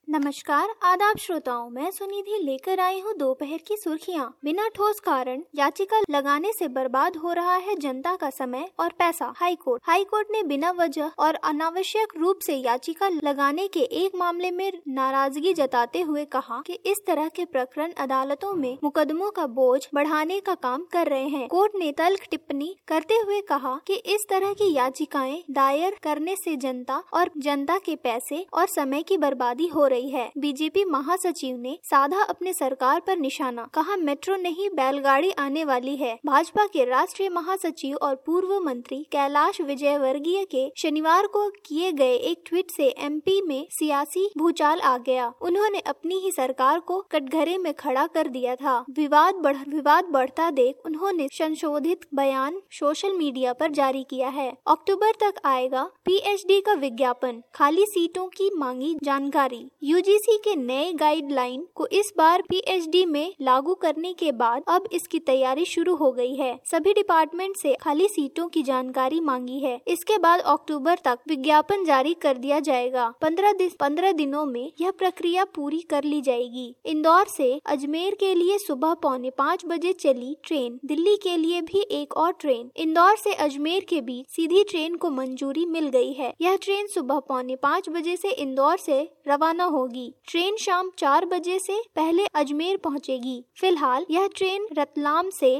नमस्कार आदाब श्रोताओं, मैं सुनिधि लेकर आई हूँ दोपहर की सुर्खियाँ। बिना ठोस कारण याचिका लगाने से बर्बाद हो रहा है जनता का समय और पैसा। हाईकोर्ट ने बिना वजह और अनावश्यक रूप से याचिका लगाने के एक मामले में नाराजगी जताते हुए कहा कि इस तरह के प्रकरण अदालतों में मुकदमों का बोझ बढ़ाने का काम कर रहे हैं। कोर्ट ने तल्ख टिप्पणी करते हुए कहा कि इस तरह की याचिकाएं दायर करने से जनता के पैसे और समय की बर्बादी हो रही है। बीजेपी महासचिव ने साधा अपने सरकार पर निशाना, कहा मेट्रो नहीं बैलगाड़ी आने वाली है। भाजपा के राष्ट्रीय महासचिव और पूर्व मंत्री कैलाश विजयवर्गीय के शनिवार को किए गए एक ट्वीट से एमपी में सियासी भूचाल आ गया। उन्होंने अपनी ही सरकार को कटघरे में खड़ा कर दिया था। विवाद बढ़ता देख उन्होंने संशोधित बयान सोशल मीडिया पर जारी किया है। अक्टूबर तक आएगा पीएचडी का विज्ञापन, खाली सीटों की मांगी जानकारी। यूजीसी के नए गाइडलाइन को इस बार पीएचडी में लागू करने के बाद अब इसकी तैयारी शुरू हो गई है। सभी डिपार्टमेंट से खाली सीटों की जानकारी मांगी है। इसके बाद अक्टूबर तक विज्ञापन जारी कर दिया जाएगा। 15 दिनों में यह प्रक्रिया पूरी कर ली जाएगी। इंदौर से अजमेर के लिए सुबह 4:45 बजे चली ट्रेन, दिल्ली के लिए भी एक और ट्रेन। इंदौर से अजमेर के बीच सीधी ट्रेन को मंजूरी मिल गई है। यह ट्रेन सुबह 4:45 बजे से इंदौर से रवाना होगी। ट्रेन शाम 4 बजे से पहले अजमेर पहुंचेगी। फिलहाल यह ट्रेन रतलाम से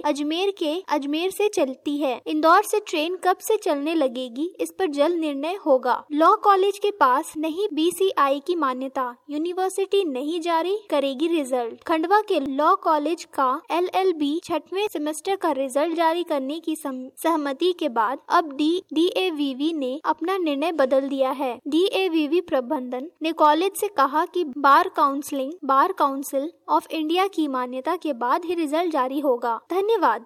अजमेर से चलती है। इंदौर से ट्रेन कब से चलने लगेगी, इस पर जल्द निर्णय होगा। लॉ कॉलेज के पास नहीं बीसीआई की मान्यता, यूनिवर्सिटी नहीं जारी करेगी रिजल्ट। खंडवा के लॉ कॉलेज का एलएलबी 6वें सेमेस्टर का रिजल्ट जारी करने की सहमति के बाद अब डीएवीवी ने अपना निर्णय बदल दिया है। डीएवीवी प्रबंधन ने कॉलेज से कहा कि बार काउंसिल ऑफ इंडिया की मान्यता के बाद ही रिजल्ट जारी होगा। धन्यवाद।